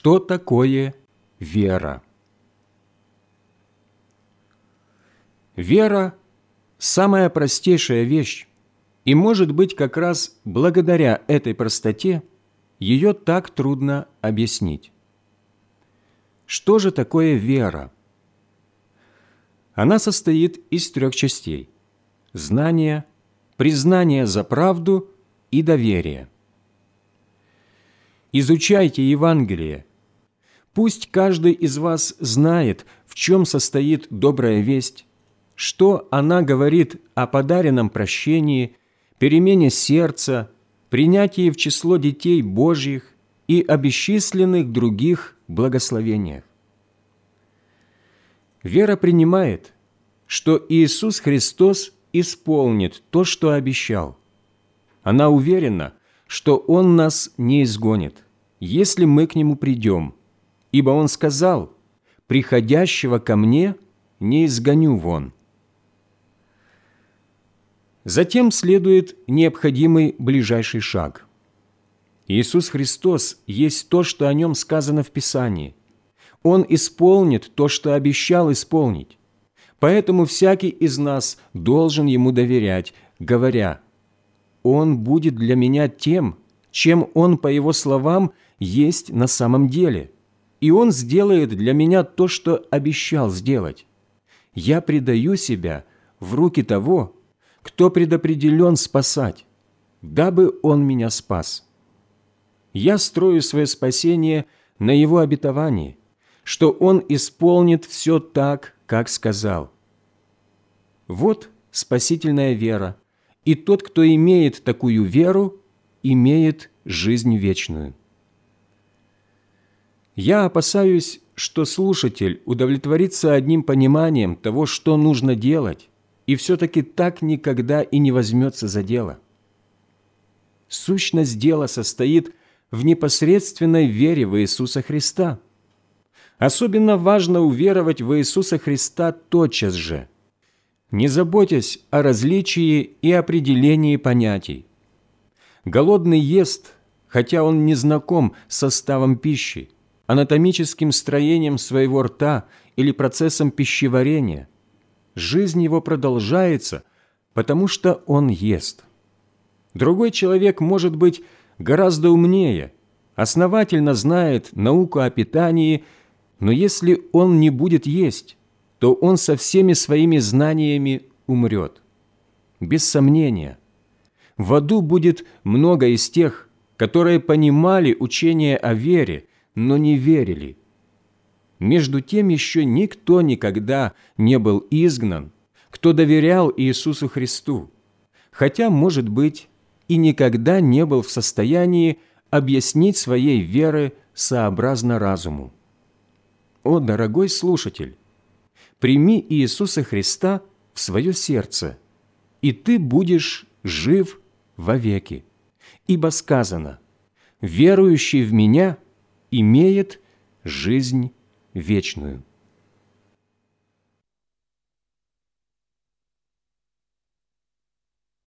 Что такое вера? Вера – самая простейшая вещь, и, может быть, как раз благодаря этой простоте ее так трудно объяснить. Что же такое вера? Она состоит из 3 частей – знания, признания за правду и доверия. Изучайте Евангелие. Пусть каждый из вас знает, в чем состоит добрая весть, что она говорит о подаренном прощении, перемене сердца, принятии в число детей Божьих и о бесчисленных других благословениях. Вера принимает, что Иисус Христос исполнит то, что обещал. Она уверена, что Он нас не изгонит, если мы к Нему придем, ибо Он сказал: «Приходящего ко Мне не изгоню вон». Затем следует необходимый ближайший шаг. Иисус Христос есть то, что о Нем сказано в Писании. Он исполнит то, что обещал исполнить. Поэтому всякий из нас должен Ему доверять, говоря: «Он будет для меня тем, чем Он, по Его словам, есть на самом деле, и Он сделает для меня то, что обещал сделать. Я предаю себя в руки того, кто предопределен спасать, дабы Он меня спас. Я строю свое спасение на Его обетовании, что Он исполнит все так, как сказал». Вот спасительная вера, и тот, кто имеет такую веру, имеет жизнь вечную. Я опасаюсь, что слушатель удовлетворится одним пониманием того, что нужно делать, и все-таки так никогда и не возьмется за дело. Сущность дела состоит в непосредственной вере в Иисуса Христа. Особенно важно уверовать в Иисуса Христа тотчас же, не заботясь о различии и определении понятий. Голодный ест, хотя он не знаком с составом пищи, анатомическим строением своего рта или процессом пищеварения. Жизнь его продолжается, потому что он ест. Другой человек может быть гораздо умнее, основательно знает науку о питании, но если он не будет есть, то он со всеми своими знаниями умрет. Без сомнения, в аду будет много из тех, которые понимали учение о вере, но не верили. Между тем еще никто никогда не был изгнан, кто доверял Иисусу Христу, хотя, может быть, и никогда не был в состоянии объяснить своей веры сообразно разуму. О, дорогой слушатель! Прими Иисуса Христа в свое сердце, и ты будешь жив вовеки, ибо сказано: «Верующий в Меня имеет жизнь вечную».